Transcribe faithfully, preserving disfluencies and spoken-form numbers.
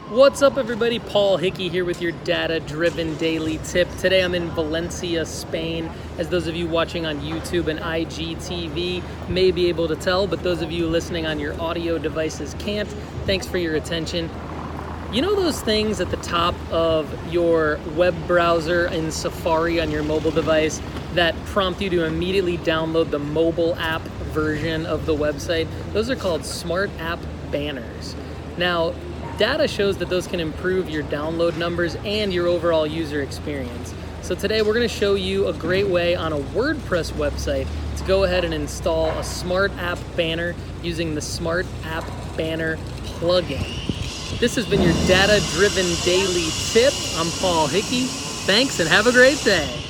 What's up, everybody? Paul Hickey here with your data-driven daily tip. Today I'm in Valencia, Spain. As those of you watching on YouTube and I G T V may be able to tell, but those of you listening on your audio devices can't. Thanks for your attention. You know those things at the top of your web browser in Safari on your mobile device that prompt you to immediately download the mobile app version of the website? Those are called Smart App Banners. Now, data shows that those can improve your download numbers and your overall user experience. So today we're going to show you a great way on a WordPress website to go ahead and install a Smart App Banner using the Smart App Banner plugin. This has been your data-driven daily tip. I'm Paul Hickey. Thanks and have a great day.